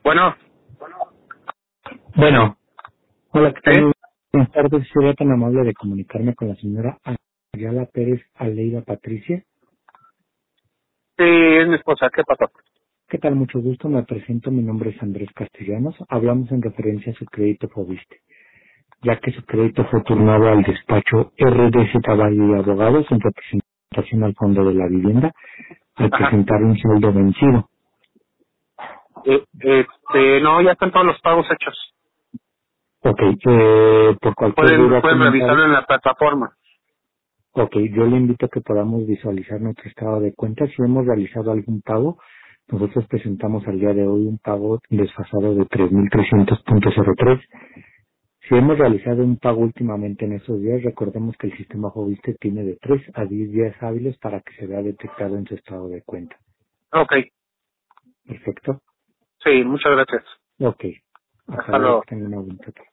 Bueno, Bueno, hola, ¿qué ¿sí? tal? Buenas tardes, sería tan amable de comunicarme con la señora Ayala Pérez Aleida Patricia. Sí, es mi esposa. ¿Qué pasó? ¿Qué tal? Mucho gusto, me presento, mi nombre es Andrés Castellanos. Hablamos en referencia a su crédito Fobiste, ya que su crédito fue turnado al despacho RDZ Valle y Abogados en representación al Fondo de la Vivienda al Ajá. presentar un sueldo vencido. No, ya están todos los pagos hechos. Ok, por cualquier Pueden, duda o pueden revisarlo comentario. en la plataforma. Ok, yo le invito a que podamos visualizar nuestro estado de cuenta. Si hemos realizado algún pago, nosotros presentamos al día de hoy un pago desfasado de 3.300.03. Si hemos realizado un pago últimamente en esos días, recordemos que el sistema Joviste tiene de 3 a 10 días hábiles para que se vea detectado en su estado de cuenta. Ok. Perfecto. Sí, muchas gracias. Ok. Hasta Hasta luego, luego. que tengan una buena tarde.